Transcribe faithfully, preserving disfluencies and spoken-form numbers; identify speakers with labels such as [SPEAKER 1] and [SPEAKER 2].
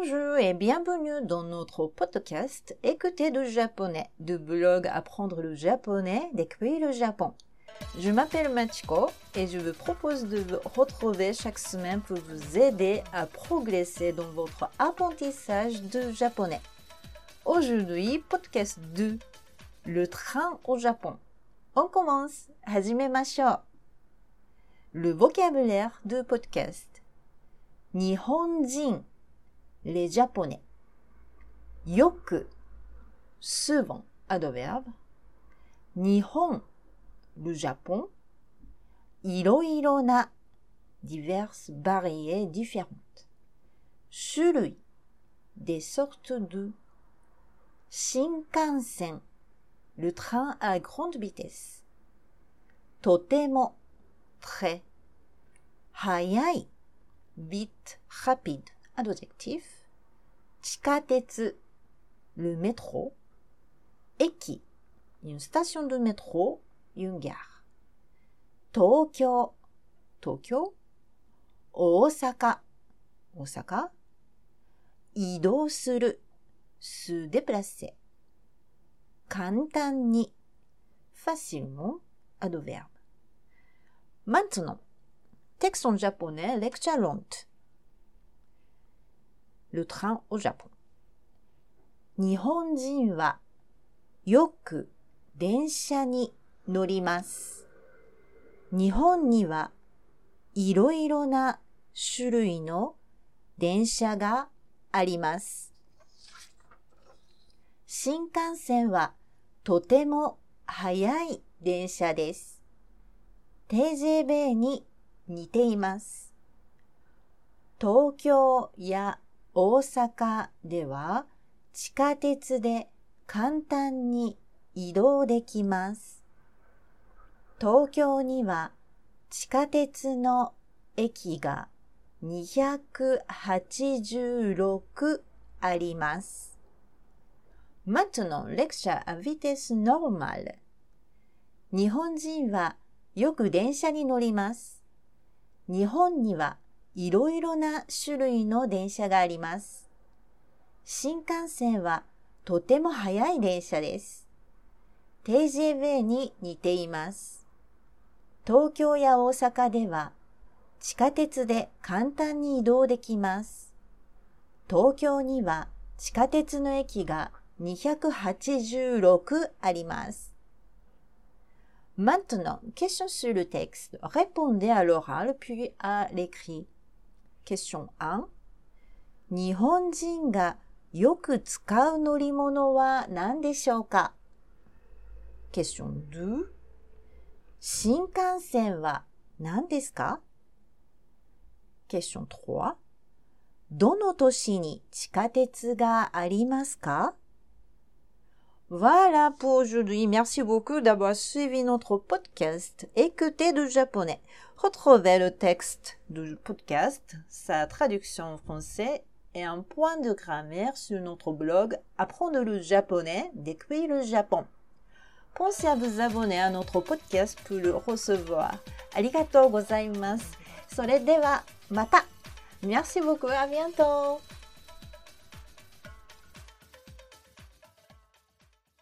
[SPEAKER 1] Bonjour et bienvenue dans notre podcast Écoutez du japonais du blog Apprendre le japonais depuis le Japon. Je m'appelle Machiko et je vous propose de vous retrouver chaque semaine pour vous aider à progresser dans votre apprentissage de japonais. Aujourd'hui, podcast deux, le train au Japon. On commence, hajimemashou. Le vocabulaire de podcast. Nihonjin, les japonais. Yoku, souvent, adverbe. Nihon, le Japon. Iroiro na, diverses, variées, différentes. Shurui, des sortes de. Shinkansen, le train à grande vitesse. Totemo, très. Hayai, vite, rapide, adjectif. Chikatetsu, le métro. Eki, une station de métro, une gare. Tokyo, Tokyo. Osaka, Osaka. Idou suru, se déplacer. Kantan ni, facilement, adverbe. Maintenant, texte en japonais, lecture lente. Le train au Japon. Nihonjin wa yoku densha ni norimasu. Nihon ni wa iroiro na shurui no densha ga arimasu. Shinkansen wa totemo hayai densha desu. ティージェービー に似ています。東京や大阪では地下鉄で簡単に移動できます。東京には地下鉄の駅がにひゃくはちじゅうろくあります。Maintenant, lecture à vitesse normale. 日本人はよく電車に乗ります。日本にはいろいろな種類の電車があります。新幹線はとても速い電車です。ティージェービー に似ています。東京や大阪では地下鉄で簡単に移動できます。東京には地下鉄の駅がにひゃくはちじゅうろくあります。Maintenant, question sur le texte. Répondez à l'oral puis à l'écrit. Question un. 日本人がよく使う乗り物は何でしょうか? Question deux. 新幹線は何ですか? Question trois. どの都市に地下鉄がありますか? Voilà pour aujourd'hui. Merci beaucoup d'avoir suivi notre podcast Écoutez du japonais. Retrouvez le texte du podcast, sa traduction en français et un point de grammaire sur notre blog Apprendre le japonais depuis le Japon. Pensez à vous abonner à notre podcast pour le recevoir. Arigatou gozaimasu. それではまた. Merci beaucoup, à bientôt.